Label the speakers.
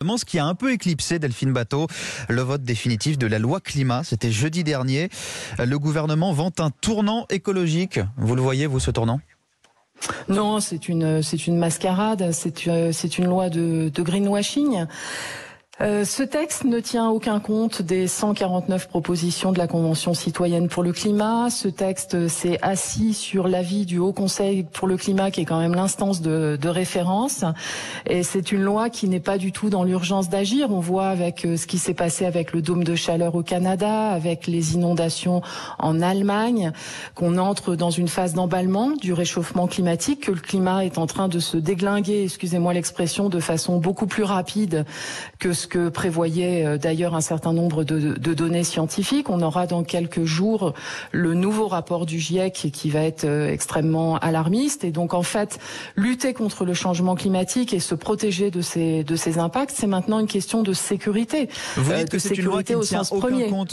Speaker 1: Ce qui a un peu éclipsé, Delphine Batho, le vote définitif de la loi climat, c'était jeudi dernier. Le gouvernement vante un tournant écologique. Vous le voyez, vous, ce tournant ?
Speaker 2: Non, c'est une mascarade, c'est une loi de greenwashing. Ce texte ne tient aucun compte des 149 propositions de la Convention citoyenne pour le climat. Ce texte s'est assis sur l'avis du Haut Conseil pour le climat, qui est quand même l'instance de référence. Et c'est une loi qui n'est pas du tout dans l'urgence d'agir. On voit avec ce qui s'est passé avec le dôme de chaleur au Canada, avec les inondations en Allemagne, qu'on entre dans une phase d'emballement du réchauffement climatique, que le climat est en train de se déglinguer, excusez-moi l'expression, de façon beaucoup plus rapide que ce que prévoyait d'ailleurs un certain nombre de données scientifiques. On aura dans quelques jours le nouveau rapport du GIEC qui va être extrêmement alarmiste. Et donc en fait, lutter contre le changement climatique et se protéger de ces impacts, c'est maintenant une question de sécurité.
Speaker 1: Vous dites que c'est une loi qui ne tient aucun compte